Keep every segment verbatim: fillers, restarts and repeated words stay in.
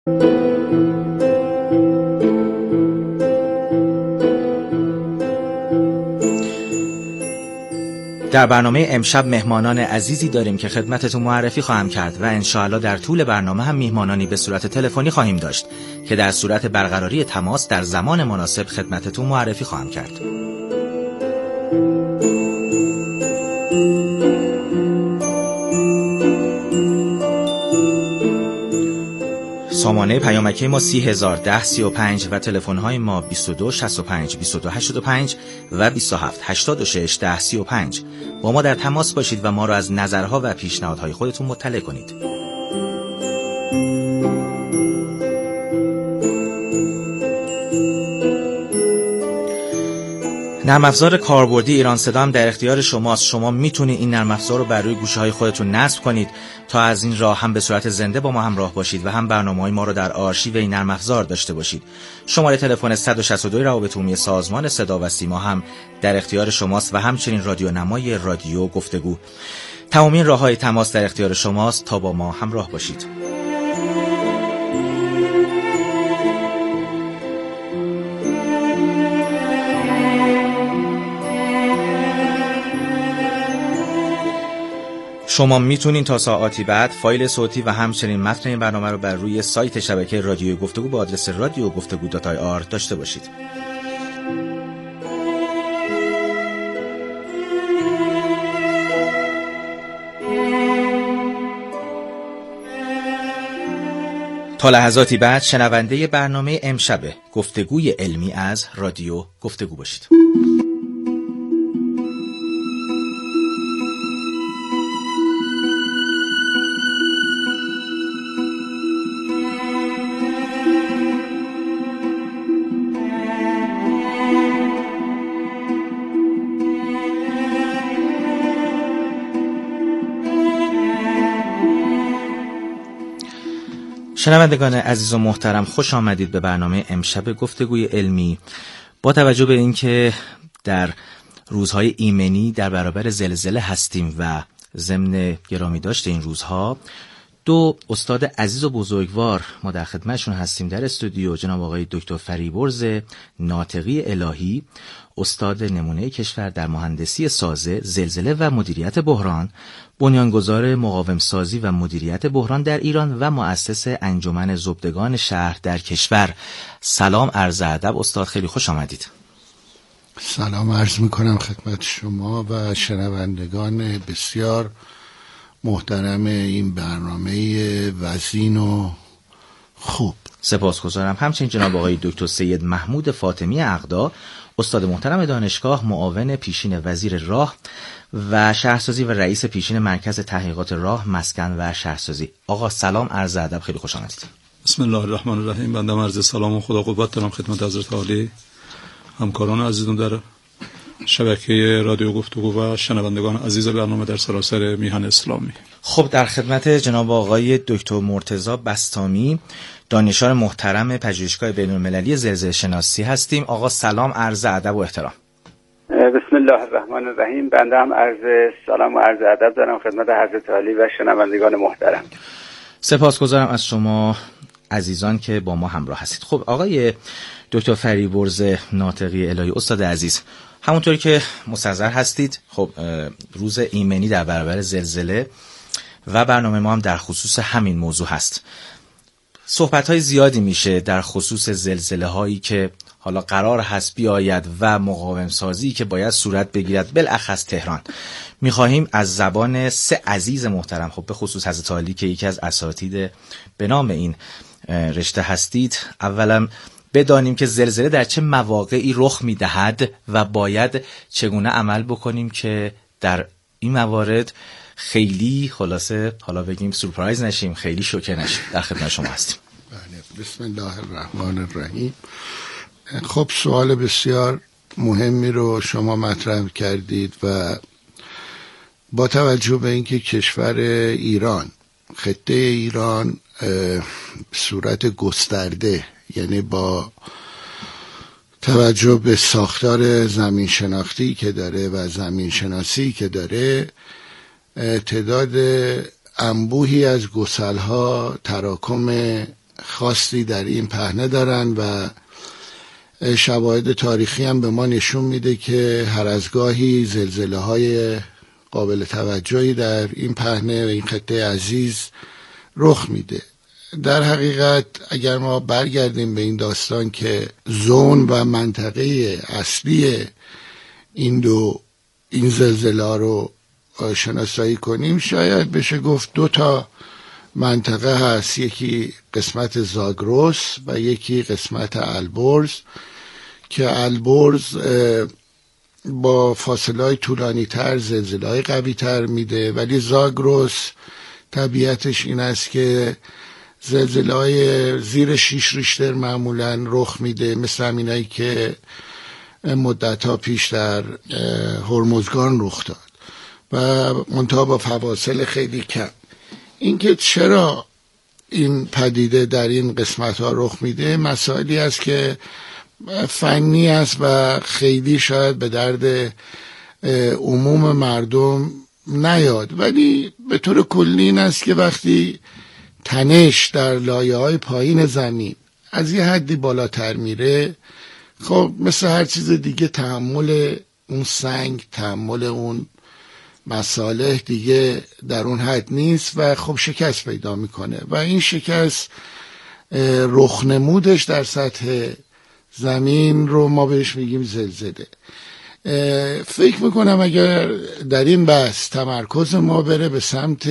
در برنامه امشب مهمانان عزیزی داریم که خدمتتون معرفی خواهم کرد و انشاءالله در طول برنامه هم میهمانانی به صورت تلفنی خواهیم داشت که در صورت برقراری تماس در زمان مناسب خدمتتون معرفی خواهم کرد. سامانه پیامکی ما سی هزار ده سی و پنج و تلفن‌های ما بیست و دو شصت و پنج بیست و دو هشتاد و پنج و بیست و هفت هشتاد و شش ده سی و پنج. با ما در تماس باشید و ما را از نظرها و پیشنهادهای خودتون مطلع کنید. نرم افزار کاربردی ایران صدا هم در اختیار شماست. شما میتونید این نرم افزار رو بر روی گوشه‌های خودتون نصب کنید تا از این راه هم به صورت زنده با ما همراه باشید و هم برنامه‌های ما رو در آرشیو این نرم افزار داشته باشید. شماره تلفن صد و شصت و دو روابط عمومی سازمان صدا و سیما هم در اختیار شماست و همچنین رادیو نمای رادیو گفتگو. تمامی این راه‌های تماس در اختیار شماست تا با ما همراه باشید. شما میتونین تا ساعاتی بعد فایل صوتی و همچنین متن این برنامه رو بر روی سایت شبکه رادیو گفتگو با آدرس رادیو گفتگو دات آی آر داشته باشید. تا لحظاتی بعد شنونده برنامه امشب گفتگوی علمی از رادیو گفتگو باشید. شنوندگان عزیز و محترم، خوش آمدید به برنامه امشب گفتگوی علمی. با توجه به اینکه در روزهای ایمنی در برابر زلزله هستیم و ضمن گرامی داشته این روزها دو استاد عزیز و بزرگوار ما در خدمتشون هستیم در استودیو، جناب آقای دکتر فریبرز ناطقی الهی، استاد نمونه کشور در مهندسی سازه، زلزله و مدیریت بحران، بنیانگذار مقاوم سازی و مدیریت بحران در ایران و مؤسس انجمن زبدگان شهر در کشور. سلام عرض ادب استاد، خیلی خوش آمدید. سلام عرض میکنم خدمت شما و شنوندگان بسیار محترم این برنامه وزین و خوب. سپاسگزارم. همچنین جناب آقای دکتر سید محمود فاطمی عقدا، استاد محترم دانشگاه، معاون پیشین وزیر راه و شهرسازی و رئیس پیشین مرکز تحقیقات راه، مسکن و شهرسازی. آقا سلام عرض ادب، خیلی خوش آمدید. بسم الله الرحمن الرحیم. بنده عرض سلام و خدا قوت دارم خدمت حضرت عالی، همکاران عزیزم در شبکه رادیو گفتگو و شنوندگان عزیز برنامه در سراسر میهن اسلامی. خب در خدمت جناب آقای دکتر مرتضی بسطامی، دانشیار محترم پژوهشگاه بین‌المللی زلزله شناسی هستیم. آقا سلام عرض ادب و احترام. بسم الله الرحمن الرحیم. بنده هم عرض سلام و عرض ادب دارم خدمت حضرت عالی و شنوندگان محترم. سپاسگزارم از شما عزیزان که با ما همراه هستید. خب آقای دکتر فریبرز ناطقی الهی، استاد عزیز، همونطوری که مستحضر هستید خب روز ایمنی در برابر زلزله و برنامه ما هم در خصوص همین موضوع هست. صحبت‌های زیادی میشه در خصوص زلزله هایی که حالا قرار هست بیاید و مقاوم سازی که باید صورت بگیرد بالاخص تهران. میخواهیم از زبان سه عزیز محترم، خب به خصوص حضرت عالی که یکی از اساتید به نام این رشته هستید، اولا بدانیم که زلزله در چه مواقعی رخ میدهد و باید چگونه عمل بکنیم که در این موارد خیلی خلاصه حالا بگیم سورپرایز نشیم، خیلی شوکه نشیم. در خدمت شما هستیم. بله، بسم الله الرحمن الرحیم. خب سوال بسیار مهمی رو شما مطرح کردید و با توجه به اینکه کشور ایران، خطه ایران صورت گسترده، یعنی با توجه به ساختار زمین شناختی که داره و زمین شناسی که داره، تعداد انبوهی از گسل‌ها تراکم خاصی در این پهنه دارن و شواهد تاریخی هم به ما نشون میده که هر از گاهی زلزله های قابل توجهی در این پهنه و این خطه عزیز رخ میده. در حقیقت اگر ما برگردیم به این داستان که زون و منطقه اصلی این دو این زلزله رو شناسایی کنیم، شاید بشه گفت دو تا منطقه هست، یکی قسمت زاگرس و یکی قسمت البرز که البرز با فاصله های طولانی تر زلزله های قوی تر میده، ولی زاگرس طبیعتش این است که زلزله های زیر شیش ریشتر معمولا رخ میده، مثل همینایی که مدت ها پیش در هرمزگان رخ داد و منتها با فواصل خیلی کم. اینکه چرا این پدیده در این قسمت ها رخ میده مسائلی است که فنی است و خیلی شاید به درد عموم مردم نیاد، ولی به طور کلی این است که وقتی تنش در لایه های پایین زمین از یه حدی بالاتر میره، خب مثل هر چیز دیگه تحمل اون سنگ، تحمل اون مصالح دیگه در اون حد نیست و خب شکست پیدا میکنه و این شکست رخنمودش در سطح زمین رو ما بهش میگیم زلزله. فکر میکنم اگر در این بحث تمرکز ما بره به سمت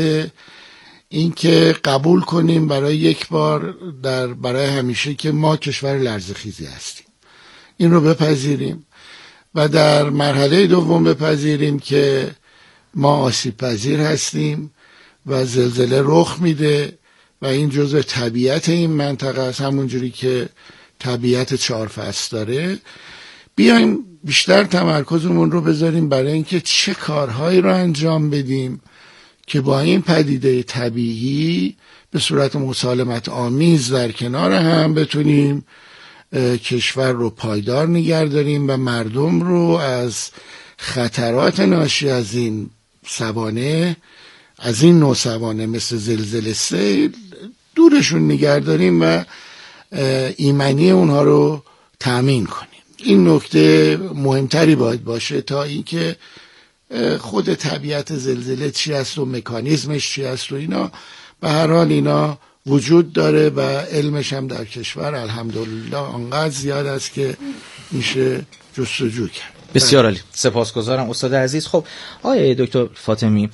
اینکه قبول کنیم برای یک بار در برای همیشه که ما کشور لرزه‌خیزی هستیم، این رو بپذیریم و در مرحله دوم بپذیریم که ما آسیب پذیر هستیم و زلزله رخ میده و این جزء طبیعت این منطقه است، همونجوری که طبیعت چهار فصل داره. بیایم بیشتر تمرکزمون رو بذاریم برای اینکه چه کارهایی رو انجام بدیم که با این پدیده طبیعی به صورت مسالمت آمیز در کنار هم بتونیم کشور رو پایدار نگه داریم و مردم رو از خطرات ناشی از این سوانه، از این نوع سوانه مثل زلزله سیل دورشون نگه داریم و ایمنی اونها رو تأمین کنیم. این نکته مهمتری باید باشه تا اینکه خود طبیعت زلزله چی است و مکانیزمش چی است و اینا. به هر حال اینا وجود داره و علمش هم در کشور الحمدلله آنقدر زیاد است که میشه جستجو کرد. بسیار عالی، سپاسگزارم استاد عزیز. خب آقای دکتر فاطمی،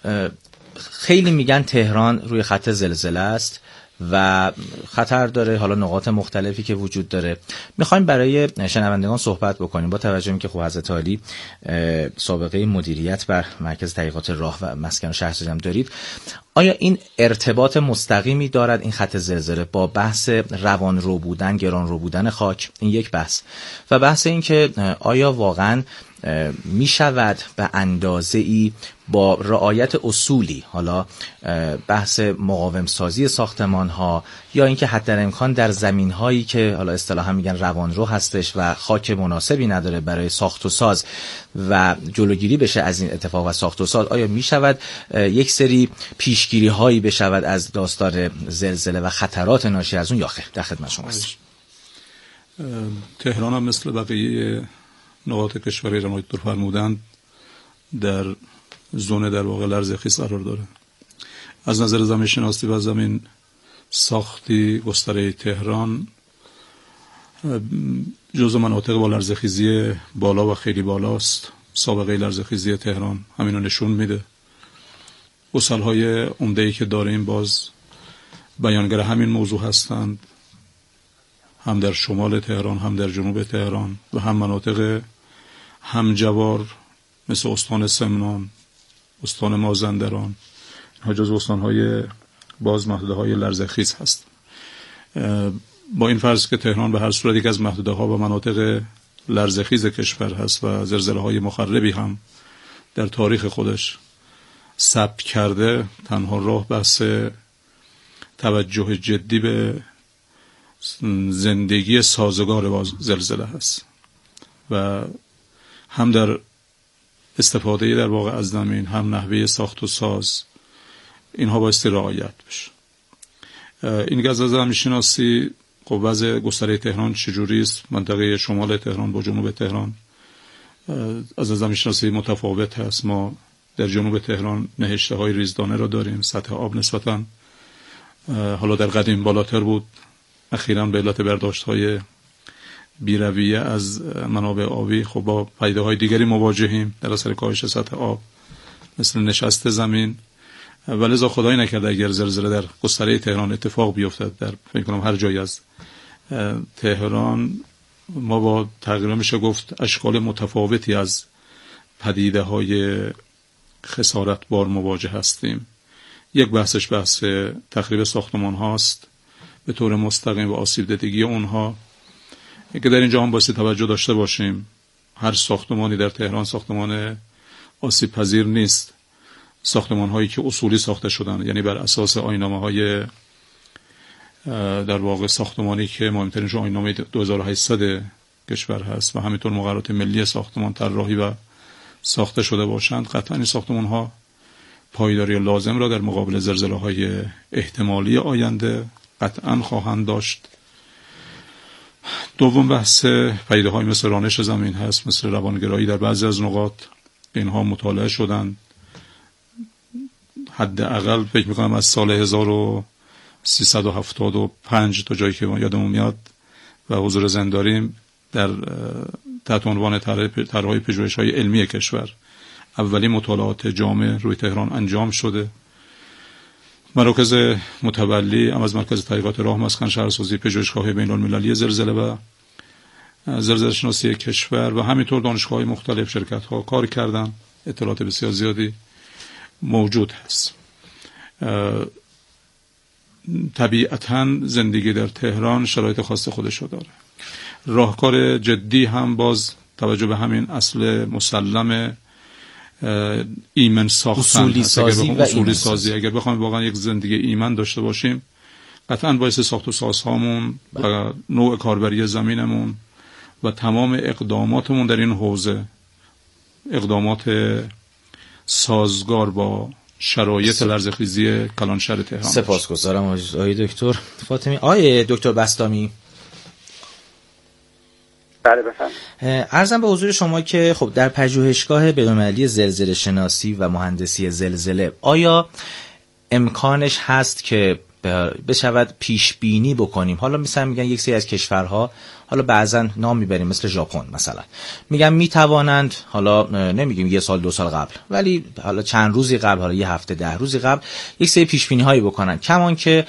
خیلی میگن تهران روی خط زلزله است و خطر داره، حالا نقاط مختلفی که وجود داره. میخوایم برای شنوندگان صحبت بکنیم با توجه به که خب حضرت عالی سابقه مدیریت بر مرکز تحقیقات راه و مسکن و شهرسازی هم دارید. آیا این ارتباط مستقیمی دارد این خط زلزله با بحث روان رو بودن، گران رو بودن خاک؟ این یک بحث. و بحث این که آیا واقعا می شود به اندازه ای با رعایت اصولی، حالا بحث مقاوم سازی ساختمان ها یا اینکه حتی در امکان در زمین هایی که حالا اصطلاحا میگن روانرو هستش و خاک مناسبی نداره برای ساخت و ساز و جلوگیری بشه از این اتفاق و ساخت و ساز، آیا می شود یک سری پیشگیری هایی بشود از داستان زلزله و خطرات ناشی از اون یا خیر؟ در خدمت شما هستم. تهران هم مثل بقیه نقاط کشوری را دکتر فرمودند در زون در واقع لرزه‌خیز قرار داره. از نظر زمین شناسی و زمین ساختی گستره تهران جزو مناطق با لرزه‌خیزی بالا و خیلی بالاست. سابقه لرزه‌خیزی تهران همین رو نشون میده. اصولهای عمده‌ای که داریم باز بیانگر همین موضوع هستند، هم در شمال تهران هم در جنوب تهران و هم مناطق همجوار مثل استان سمنان، استان مازندران، اینها جز استانهای باز محدوده های لرزه‌خیز هست. با این فرض که تهران به هر صورت یک از محدوده ها و مناطق لرزه‌خیز کشور هست و زلزله های مخربی هم در تاریخ خودش ثبت کرده، تنها راه بحث توجه جدی به زندگی سازگار با زلزله هست و هم در استفاده در واقع از زمین، هم نحوه ساخت و ساز، اینها بایستی رعایت بشه. این از زمین شناسی خب وضع گستره تهران چجوری است؟ منطقه شمال تهران با جنوب تهران از زمین شناسی متفاوت هست. ما در جنوب تهران نهشته های ریزدانه را داریم، سطح آب نسبتاً حالا در قدیم بالاتر بود، اخیراً به علت برداشت های بی‌رویه از منابع آبی خب با پیده های دیگری مواجهیم در اثر کاهش سطح آب مثل نشست زمین. ولذا خدای نکرده اگر زلزله در گستره تهران اتفاق بیفتد، در فکر کنم هر جایی از تهران، ما با تقریبا میشه گفت اشکال متفاوتی از پدیده های خسارت بار مواجه هستیم. یک بحثش بحث تخریب ساختمان هاست به طور مستقیم و آسیب دیدگی اونها که در اینجا هم باید توجه داشته باشیم. هر ساختمانی در تهران ساختمان آسیب پذیر نیست. ساختمان هایی که اصولی ساخته شدن، یعنی بر اساس آیین‌نامه های در واقع ساختمانی که مهمترینش آیین‌نامه دو هزار و هشتصد کشور هست و همینطور مقررات ملی ساختمان طراحی و ساخته شده باشند، قطعا این ساختمان ها پایداری لازم را در مقابل زلزله های احتمالی آینده قطعا خواهند داشت. دوم بحث پدیده های مثل رانش زمین هست، مثل روانگرایی در بعضی از نقاط. اینها مطالعه شدن حداقل فکر میکنم از سال هزار و سیصد و هفتاد و پنج تا جایی که یادمون میاد و حضور زنده داریم در تحت عنوان طرح‌های پژوهش‌های علمی کشور اولین مطالعات جامع روی تهران انجام شده. مراکز متولی هم از مرکز تحقیقات راه مسکن شهرسازی، پژوهشگاه بین‌المللی زلزله و زلزله شناسی کشور و همینطور دانشگاه‌های مختلف شرکت‌ها کار کردن. اطلاعات بسیار زیادی موجود هست. طبیعتاً زندگی در تهران شرایط خاص خودشو داره. راهکار جدی هم باز توجه به همین اصل مسلم ایمن ساختن، اصولی سازی و اصولی سازی. اگر بخوایم واقعا یک زندگی ایمن داشته باشیم، قطعاً باعث ساخت و سازهامون و نوع کاربری زمینمون و تمام اقداماتمون در این حوزه اقدامات سازگار با شرایط لرزه‌خیزی کلانشهر تهران. سپاسگزارم آقای دکتر فاطمی. آقای دکتر بسطامی. بله بفرمایید. عرضم به حضور شما که خب در پژوهشگاه بین‌المللی زلزله شناسی و مهندسی زلزله آیا امکانش هست که بشود پیش بینی بکنیم؟ حالا مثلا میگن یک سری از کشورها، حالا بعضا نام میبریم مثل ژاپن مثلا، میگن میتوانند، حالا نمیگیم یه سال دو سال قبل، ولی حالا چند روزی قبل، حالا یه هفته ده روزی قبل یک سری پیش بینی هایی بکنن. کمان که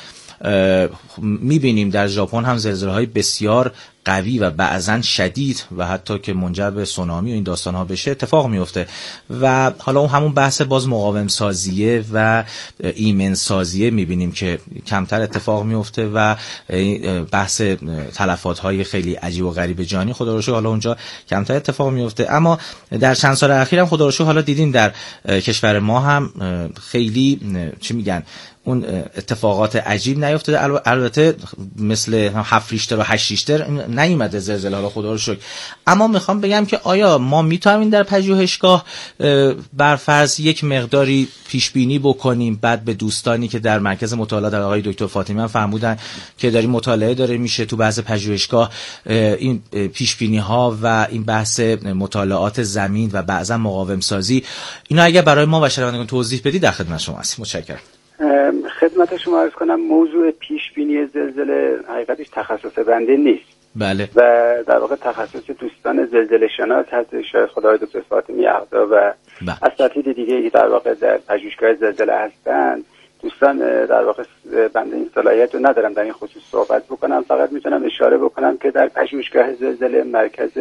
میبینیم در ژاپن هم زلزله های بسیار قوی و بعضا شدید و حتی که منجر به سونامی و این داستان ها بشه اتفاق میفته و حالا اون همون بحث باز مقاوم سازیه و ایمن سازیه میبینیم که کمتر اتفاق میفته و بحث تلفات های خیلی عجیب و غریب جانی خدا رو شکر حالا اونجا کمتر اتفاق میفته. اما در چند سال اخیر هم خدا رو شکر حالا دیدیم در کشور ما هم خیلی چی میگن اون اتفاقات عجیب نیفتاده. البته مثل هفت ریشتر و هشت ریشتر نیومده زلزله، حالا خدا رو شکر. اما میخوام بگم که آیا ما میتونیم در پژوهشگاه بر فرض یک مقداری پیش بینی بکنیم، بعد به دوستانی که در مرکز مطالعات در آقای دکتر فاطمی هم فرمودن که داریم مطالعه داره میشه تو بعض پژوهشگاه، این پیش بینی ها و این بحث مطالعات زمین و بعضا مقاوم سازی، اینا اگه برای ما و شنوندگان توضیح بدید در خدمت شما هستیم. متشکرم. خدمت شما عرض کنم موضوع پیش بینی زلزله حقیقتش تخصص بنده نیست. بله. و در واقع تخصص دوستان زلزله شناس هست، شاید خدای دکتر فاطمی اقدا و اساتید دیگه که در واقع در پژوهشگاه زلزله هستند. دوستان در واقع بنده این صلاحیت رو ندارم در این خصوص صحبت بکنم، فقط میتونم اشاره بکنم که در پژوهشگاه زلزله مرکز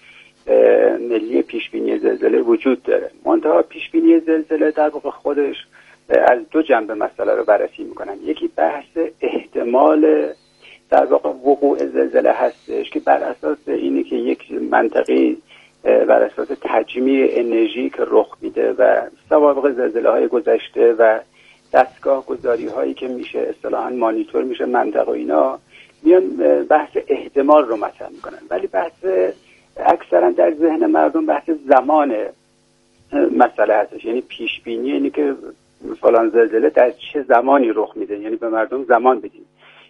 ملی پیش بینی زلزله وجود داره. منتها پیش بینی زلزله در واقع خودش از دو جنبه مسئله رو بررسی میکنن. یکی بحث احتمال در واقع وقوع زلزله هستش که بر اساس اینه که یک منطقه بر اساس تجمیع انرژی که رخ میده و سوابق زلزله های گذشته و دستگاه گذاری هایی که میشه اصطلاحاً مانیتور میشه منطقه، اینا میان بحث احتمال رو مطرح میکنن. ولی بحث اکثرا در ذهن مردم بحث زمان مسئله هستش، یعنی پیش بینی اینه که فلان زلزله در چه زمانی رخ میده، یعنی به مردم زمان بدیم.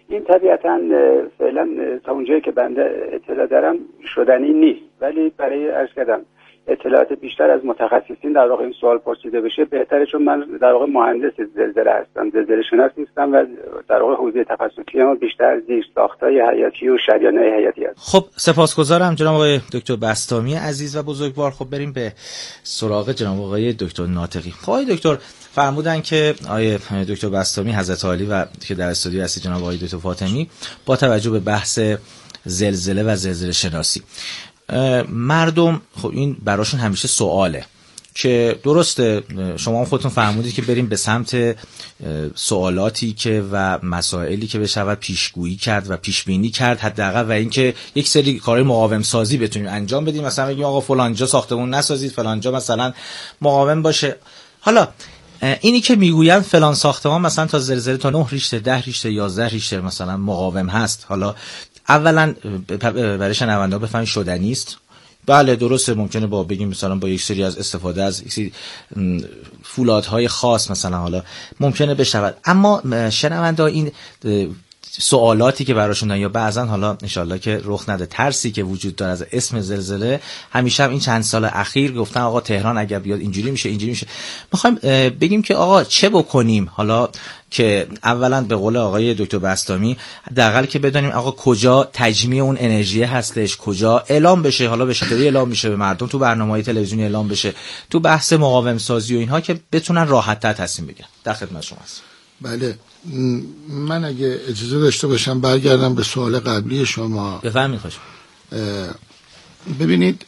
این طبیعتاً فعلا تا اونجایی که بنده اطلاع دارم شدنی نیست، ولی برای عرض کردم اطلاعات بیشتر از متخصصین در واقع این سوال پرسیده بشه بهتره، چون من در واقع مهندس زلزله هستم، زلزله شناس نیستم و در واقع حوزه تخصصی ما بیشتر زیر ساختای حیاتی و شریان‌های حیاتی است. خب سپاسگزارم جناب آقای دکتر بسطامی عزیز و بزرگوار. خب بریم به سراغ جناب آقای دکتر ناطقی. خب آقای دکتر فرمودن که آقای دکتر بسطامی حضرت عالی و که در استودیو هستی جناب آقای دکتر فاطمی با توجه به بحث زلزله و زلزله شناسی، مردم خب این براشون همیشه سواله که درسته شما هم خودتون فرمودید که بریم به سمت سوالاتی که و مسائلی که بشود پیشگویی کرد و پیشبینی کرد حداقل، و اینکه یک سری کارهای مقاوم سازی بتونیم انجام بدیم، مثلا بگیم آقا فلان جا ساختمون نسازید، فلان جا مثلا مقاوم باشه. حالا اینی که میگوین فلان ساختمان مثلا تا زلزله تا نه ریشتر، ده ریشتر، یازده ریشتر مثلا مقاوم هست، حالا اولا برای شنونده ها بفهمید شدنی است. بله درسته، ممکنه با بگیم مثلا با یک سری از استفاده از یک سری فولادهای خاص مثلا حالا ممکنه بشود، اما شنونده ها این سوالاتی که براشون دارن یا بعضا حالا انشالله که رخ نده ترسی که وجود داره از اسم زلزله، همیشه هم این چند سال اخیر گفتن آقا تهران اگر بیاد اینجوری میشه اینجوری میشه. میخوایم بگیم که آقا چه بکنیم حالا که اولا به قول آقای دکتر بسطامی حداقل که بدونیم آقا کجا تجمیع اون انرژی هستش، کجا اعلام بشه، حالا به شکلی اعلام میشه به مردم، تو برنامه‌های تلویزیونی اعلام بشه، تو بحث مقاوم سازی و اینها، که بتونن راحت‌تر تصمیم بگیرن. در خدمت شما هستم. بله، من اگه اجازه داشته باشم برگردم به سوال قبلی شما. بفرمایید. خوش ببینید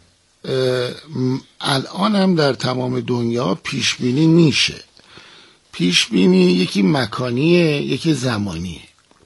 الان هم در تمام دنیا پیش بینی میشه. پیش بینی یکی مکانیه یکی زمانیه.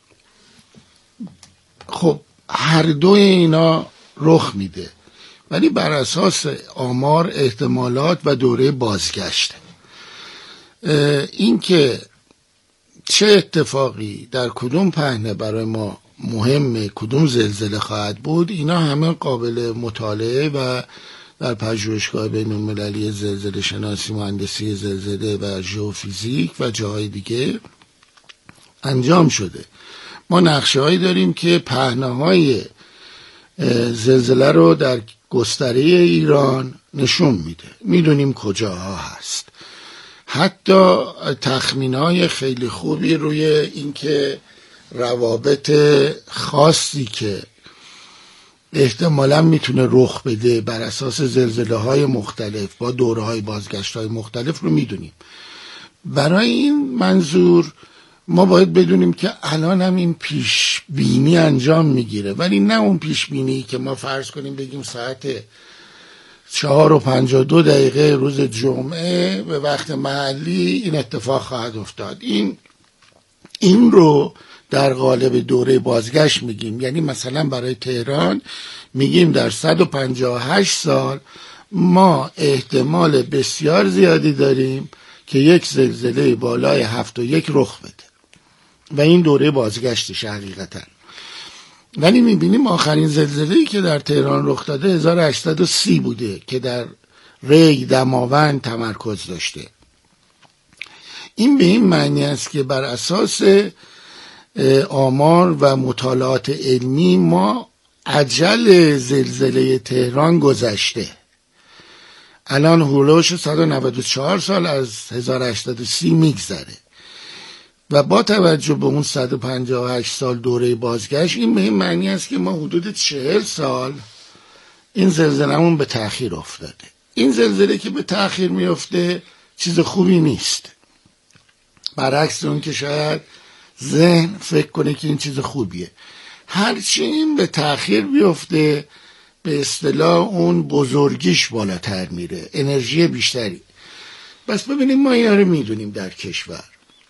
خب هر دو اینا رخ میده، ولی بر اساس آمار، احتمالات و دوره بازگشت. این که چه اتفاقی در کدوم پهنه برای ما مهمه، کدوم زلزله خواهد بود، اینا همه قابل مطالعه و در پژوهشگاه بین‌المللی زلزله شناسی، مهندسی زلزله و ژئوفیزیک و جاهای دیگه انجام شده. ما نقشه‌هایی داریم که پهنه‌های زلزله رو در گستره ایران نشون میده، میدونیم کجاها هست. حتی تخمین‌های خیلی خوبی روی اینکه روابط خاصی که احتمالاً میتونه رخ بده بر اساس زلزله‌های مختلف با دوره‌های بازگشت‌های مختلف رو میدونیم. برای این منظور ما باید بدونیم که الان هم این پیش بینی انجام میگیره، ولی نه اون پیش بینی که ما فرض کنیم بگیم ساعت چهار و پنجاه دو دقیقه روز جمعه به وقت محلی این اتفاق خواهد افتاد. این این رو در قالب دوره بازگشت میگیم. یعنی مثلا برای تهران میگیم در صد و پنجاه و هشت سال ما احتمال بسیار زیادی داریم که یک زلزله بالای هفت و یک رخ بده و این دوره بازگشتش حقیقتا. ولی میبینیم آخرین زلزله‌ای که در تهران رخ داده هزار و هشتصد و سی بوده که در ری دماوند تمرکز داشته. این به این معنی است که بر اساس آمار و مطالعات علمی ما اجل زلزله تهران گذشته. الان هولوش صد و نود و چهار سال از هزار و هشتصد و سی میگذره و با توجه به اون صد و پنجاه و هشت سال دوره بازگشت، این به این معنی است که ما حدود چهل سال این زلزله‌مون به تأخیر افتاده. این زلزله که به تأخیر میفته چیز خوبی نیست، برعکس اون که شاید ذهن فکر کنه که این چیز خوبیه. هرچی این به تأخیر بیفته به اصطلاح اون بزرگیش بالاتر میره، انرژی بیشتری. بس ببینیم ما اینا رو میدونیم در کشور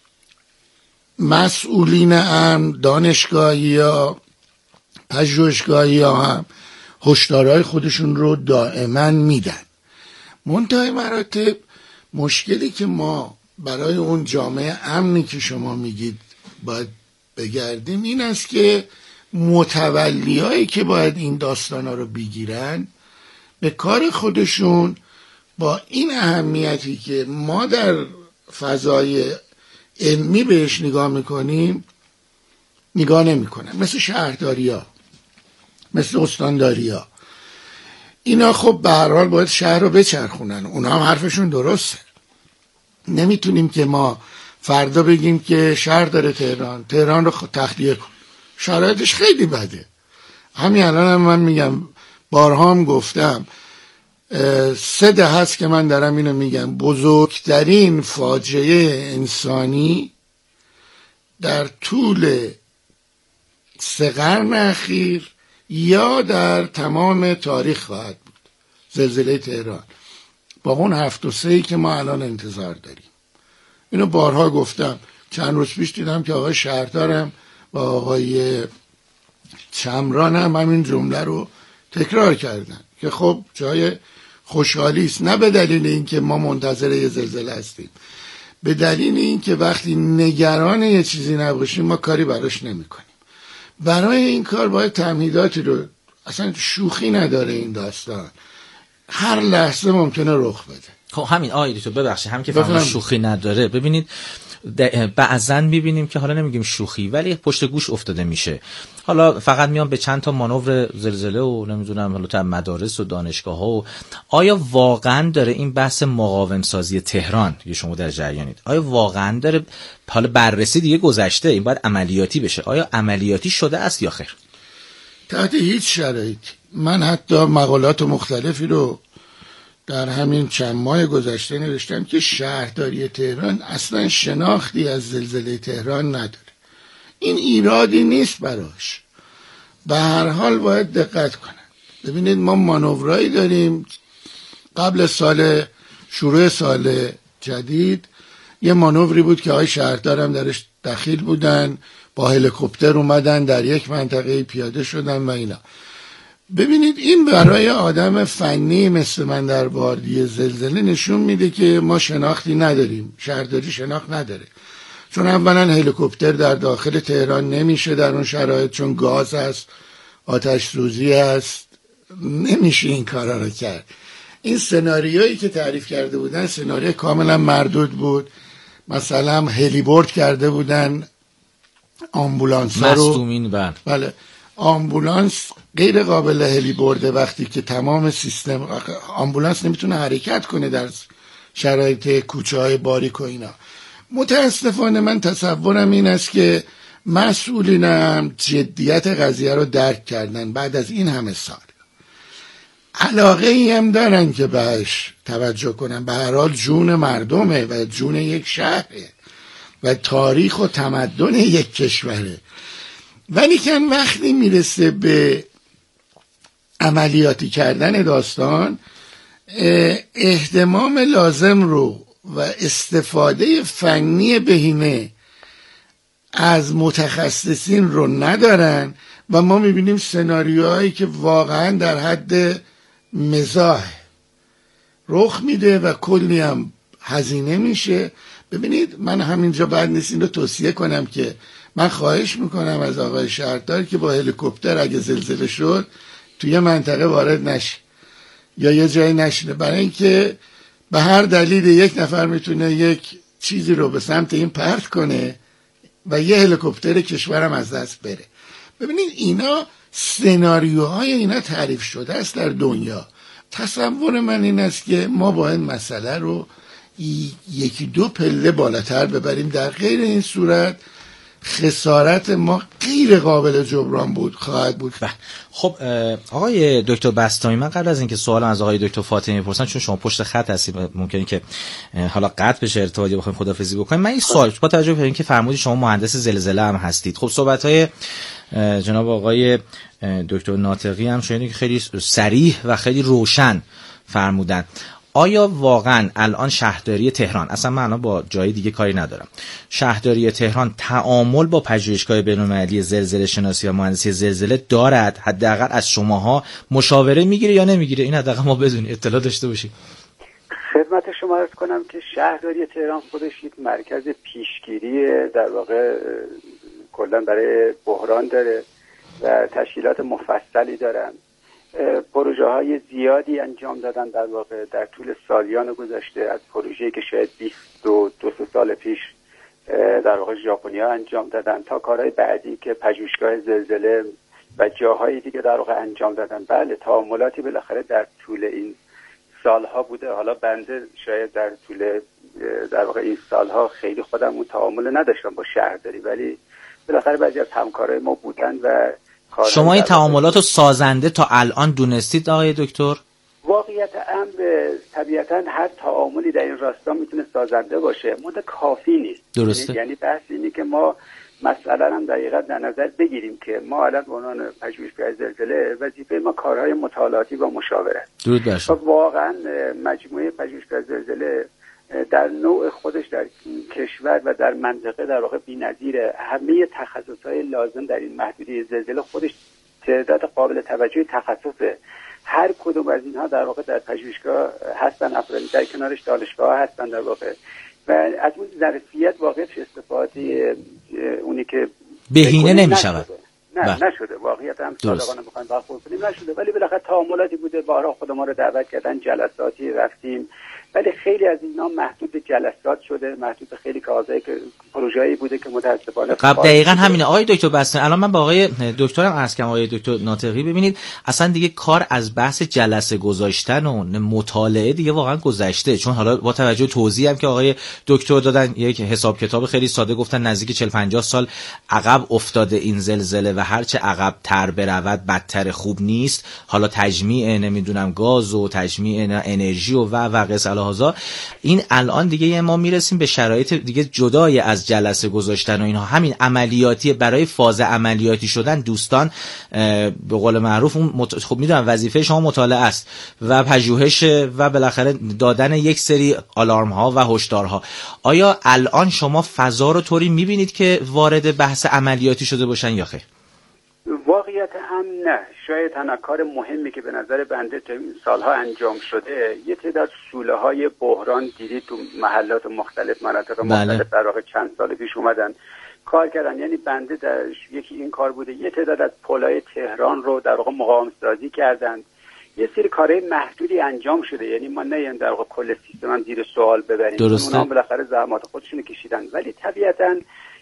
مسئولین امن، دانشگاهی ها، پژوهشگاهی ها هم هشدارهای خودشون رو دائما میدن. منتهای مراتب مشکلی که ما برای اون جامعه امنی که شما میگید باید بگردیم این است که متولیایی که باید این داستانا رو بگیرن به کار خودشون با این اهمیتی که ما در فضای علمی بهش نگاه میکنیم نگاه نمی کنن، مثل شهرداری ها، مثل استانداری ها. اینا خب به هر حال باید شهر رو بچرخونن، اونا هم حرفشون درسته. نمیتونیم که ما فردا بگیم که شهر داره تهران، تهران رو تخلیه کن، شرایطش خیلی بده. همین الان هم من میگم، بارها هم گفتم، سه دهه هست که من دارم اینو میگم، بزرگترین فاجعه انسانی در طول سه قرن اخیر یا در تمام تاریخ خواهد بود زلزله تهران، با اون هفت و سهی که ما الان انتظار داریم. اینو بارها گفتم. چند روز پیش دیدم که آقای شهردارم و آقای چمران هم همین جمله رو تکرار کردن که خب جای خوشحالی است، نه به دلیل اینکه ما منتظر یه زلزله هستیم، به دلیل اینکه وقتی نگران یه چیزی نباشیم ما کاری براش نمی‌کنیم. برای این کار باید تمهیداتی رو، اصلا شوخی نداره این داستان، هر لحظه ممکنه رخ بده. خب همین آیدی تو ببخشید، هم که فهمون شوخی نداره. ببینید بعضا میبینیم که حالا نمیگیم شوخی ولی پشت گوش افتاده میشه. حالا فقط میام به چند تا مانور زلزله و نمیدونم حالا تا مدارس و دانشگاه ها و آیا واقعا داره این بحث مقاوم سازی تهران که شما در جریانید، آیا واقعا داره حالا بررسی دیگه گذشته، این باید عملیاتی بشه، آیا عملیاتی شده است یا خیر؟ تحت هیچ شرایطی. من حتی مقالات مختلفی رو در همین چند ماه گذشته نوشتم که شهرداری تهران اصلا شناختی از زلزله تهران نداره. این ایرادی نیست براش، به هر حال باید دقت کنن. ببینید ما مانورایی داریم. قبل سال شروع سال جدید یه مانوری بود که آقای شهردارم درش دخیل بودن، با هلیکوپتر اومدن در یک منطقه پیاده شدن و اینا. ببینید این برای آدم فنی مثل من در واردی زلزله نشون میده که ما شناختی نداریم، شهرداری شناخت نداره. چون اولا هلیکوپتر در داخل تهران نمیشه در اون شرایط، چون گاز هست، آتش سوزی هست، نمیشه این کارا رو کرد. این سناریویی که تعریف کرده بودن سناریو کاملا مردود بود. مثلا هلیبورد کرده بودن آمبولانس ها رو، مصدومین بن. بله، آمبولانس غیر قابل هلیبورده وقتی که تمام سیستم، آمبولانس نمیتونه حرکت کنه در شرایط کوچه های باریک و اینا. متاسفانه من تصورم این است که مسئولینم جدیت قضیه رو درک کردن بعد از این همه سال، علاقه ای هم دارن که بهش توجه کنن. به هر حال جون مردمه و جون یک شهره و تاریخ و تمدن یک کشوره. ولی که وقتی میرسه به عملیاتی کردن داستان، اهتمام لازم رو و استفاده فنی بهینه از متخصصین رو ندارن و ما میبینیم سناریوهایی که واقعا در حد مزاح رخ میده و کلی هم هزینه میشه. ببینید من همینجا بعد نیست این رو توصیه کنم که من خواهش میکنم از آقای شهردار که با هلیکوپتر اگه زلزله شد توی منطقه وارد نشه یا یه جایی نشینه، برای اینکه به هر دلیل یک نفر میتونه یک چیزی رو به سمت این پرت کنه و یه هلیکوپتر کشورم از دست بره. ببینید اینا سناریوهای اینا تعریف شده است در دنیا. تصور من این است که ما باید مسئله رو یکی دو پله بالاتر ببریم، در غیر این صورت خسارت ما غیر قابل جبران بود خواهد بود. خب آقای دکتر بسطامی، من قبل از اینکه سوالم از آقای دکتر فاطمی بپرسم، چون شما پشت خط هستید ممکنه که حالا قطع بشه ارتباطی، بخوایم خدافظی بکنیم، من این سوال با توجه به اینکه فرمودید شما مهندس زلزله هم هستید، خب صحبت‌های جناب آقای دکتر ناطقی هم شنیدید که خیلی صریح و خیلی روشن فرمودن. آیا واقعا الان شهرداری تهران، اصلا من الان با جای دیگه کاری ندارم، شهرداری تهران تعامل با پژوهشگاه بین‌المللی زلزله شناسی و مهندسی زلزله دارد؟ حداقل از شماها مشاوره میگیره یا نمیگیره؟ این حداقل ما بدونیم، اطلاع داشته باشیم. خدمت شما عرض کنم که شهرداری تهران خودش یک مرکز پیشگیری در واقع کلا برای بحران داره و تشکیلات مفصلی دارن. پروژه های زیادی انجام دادن در واقع در طول سالیان گذشته، از پروژه‌ای که شاید بیست و دو سال پیش در واقع ژاپنی‌ها انجام دادن تا کارهای بعدی که پژوهشگاه زلزله و جاهای دیگه در واقع انجام دادن. بله تعاملاتی بالاخره در طول این سالها بوده. حالا بنده شاید در طول در واقع این سالها خیلی خودم اون تعامل نداشتم با شهرداری، ولی بالاخره بعضی از همکارای ما بودن و شما این تعاملات رو سازنده تا الان دونستید آقای دکتر؟ واقعیت امر طبیعتا هر تعاملی در این راستا میتونه سازنده باشه، مده کافی نیست. درسته. یعنی بحث اینه که ما مثلا هم دقیقاً در نظر بگیریم که ما الان به عنوان پژوهشگاه زلزله وظیفه ما کارهای مطالعاتی و مشاوره. درود بر شما. واقعا مجموعه پژوهشگاه زلزله در نوع خودش در کشور و در منطقه در واقع بی‌نظیره. همه تخصصهای لازم در این محدوده زلزله خودش تعداد قابل توجهی تخصصه. هر کدوم از اینها در واقع در پژوهشگاه هستن، افرادی در کنارش دانشگاه هستن در واقع، و از اون ظرفیت واقعیتش استفاده اونی که بهینه نمی شود. نه بله. نشده. واقعیت هم صادقانه بخوایم برخورد کنیم نشده، ولی بالاخره تعاملاتی بوده، بارها خود ما رو دعوت کردن، جلساتی رفتیم، ولی خیلی از اینا محدود به جلسات شده، محدود به خیلی کارهایی که پروژه‌ای بوده که متأسفانه قبل دقیقاً همینه. آقای دکتر بستانی، الان من با آقای دکترم عرض کردم، آقای دکتر ناطقی، ببینید اصلا دیگه کار از بحث جلسه گذاشتن و مطالعه دیگه واقعا گذشته، چون حالا با توجه توضیحی هم که آقای دکتر دادن، یک حساب کتاب خیلی ساده گفتن نزدیک چهل پنجاه سال عقب افتاده این زلزله و هرچه عقب تر برود بدتر خوب نیست. حالا تجمیع نمیدونم گاز و تجمیع انرژی و و و قصه این الان دیگه ما میرسیم به شرایط دیگه جدای از جلسه گذاشتن و اینها، همین عملیاتی برای فاز عملیاتی شدن. دوستان به قول معروف اون مت... خب میدونم وظیفه شما مطالعه است و پژوهش و بالاخره دادن یک سری آلارم ها و هشدارها. آیا الان شما فضا رو طوری میبینید که وارد بحث عملیاتی شده باشن یا خیر؟ واقعیت هم نه. شاید تنها کار مهمی که به نظر بنده تا این سالها انجام شده، یه تعداد سوله های بحران دیدید تو محلات مختلف، مناطق بله. مختلف در واقع چند سال پیش اومدن کار کردن. یعنی بنده در یکی این کار بوده، یه تعداد از پل‌های تهران رو در واقع مقاوم سازی کردن. یه سری کارهای محدودی انجام شده، یعنی ما نه یعنی در واقع کل سیستم هم زیر سوال ببریم. درسته. اونها بالاخره زحمات خودشونو کشیدن، ولی طبیعتاً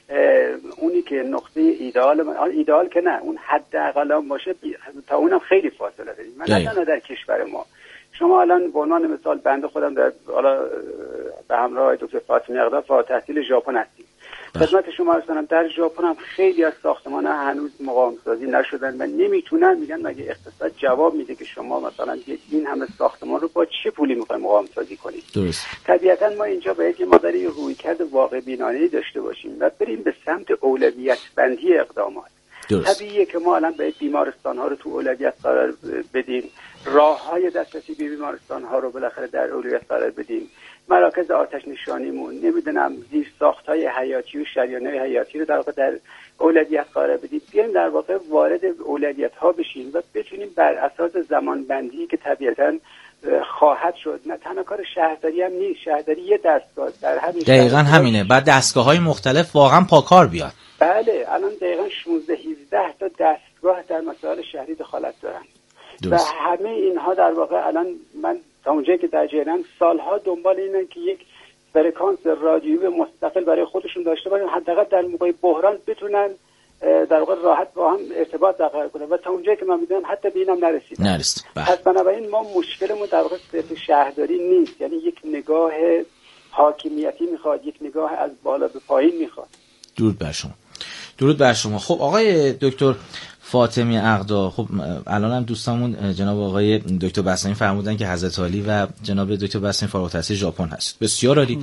اونی که نقطه ایدئال من ایدئال که نه، اون حداقل باشه تا اونم خیلی فاصله داریم. من نه تنها در کشور ما، شما الان به عنوان مثال بنده خودم در حالا به همراه دکتر فاطمی اقدا فارغ التحصیل ژاپن هستیم. خدمت شما عرض کنم در ژاپن هم خیلی از ساختمان‌ها هنوز مقاوم سازی نشدن و نمیتونن. میگن مگه اقتصاد جواب میده که شما مثلا این همه ساختمان رو با چه پولی میخواید مقاوم سازی کنید؟ درست. طبیعتا ما اینجا باید یه مقداری رویکرد واقع بینانه‌ای داشته باشیم و بریم به سمت اولویت بندی اقدامات. درست. طبیعیه که ما الان باید بیمارستان‌ها رو تو اولویت قرار بدیم، راه‌های دسترسی به بیمارستان‌ها رو بالاخره در اولویت قرار بدیم، مراکز آتش نشانیمون، نمیدونم زیر ساخت‌های حیاتی و شریان‌های حیاتی رو در واقع در اولویت قرار بدیم. بیایم در واقع وارد اولویت‌ها بشیم و بتونیم بر اساس زمانبندی که طبیعتاً خواهد شد. نه تنها کار شهرداری هم نیست، شهرداری یه دستگاه در همین دقیقاً همینه، بعد دستگاه‌های مختلف واقعاً پاکار بیاد. بله الان دقیقاً شانزده هفده تا دستگاه در مسائل شهری دخالت دارن. درست. و همه اینها در واقع الان من تا اونجایی که در جریان سالها دنبال اینن که یک فرکانس رادیویی مستقل برای خودشون داشته باشن، حداقل در موقع بحران بتونن در واقع راحت با هم ارتباط برقرار کنن و تا اونجایی که من میدونم حتی به اینم نرسیدن. نرسید. پس بنابراین ما مشکلمون در واقع صرف شهرداری نیست، یعنی یک نگاه حاکمیتی میخواد، یک نگاه از بالا به پایین میخواد. درود بر شما. درود بر شما. خب آقای دکتر فاطمی اقدا، خب الان هم دوستامون جناب آقای دکتر بستانی فرمودن که حضرت عالی و جناب دکتر بستانی فارغ التحصیل ژاپن هست. بسیار عالی.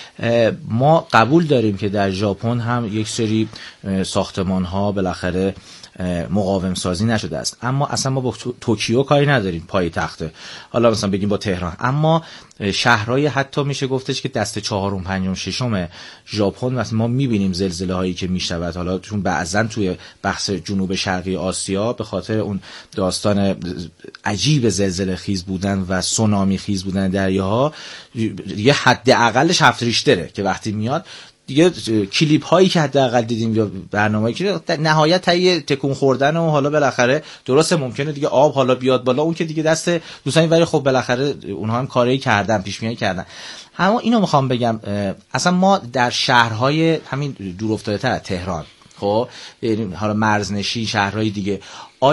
ما قبول داریم که در ژاپن هم یک سری ساختمان ها بالاخره مقاوم سازی نشده است، اما اصلا ما با توکیو کاری نداریم، پایتخته، حالا مثلا بگیم با تهران، اما شهرهای حتی میشه گفتش که دست چهارم پنجم ششم ژاپن مثلا ما میبینیم زلزله هایی که میشود، حالا چون بعضا توی بخش جنوب شرقی آسیا به خاطر اون داستان عجیب زلزله خیز بودن و سونامی خیز بودن دریاها یه حد اقلش هفت ریشتره که وقتی میاد دیگه کلیپ هایی که حداقل دیدیم یا برنامه‌ای که نهایت تای تکون خوردن و حالا بالاخره درسته ممکنه دیگه آب حالا بیاد بالا، اون که دیگه دست دوستانی، ولی خب بالاخره اونها هم کاری کردن، پیش بینی کردن. اما اینو میخوام بگم اصلا ما در شهرهای همین دورافتاده تر تهران، خب حالا مرزنشین شهرهای دیگه،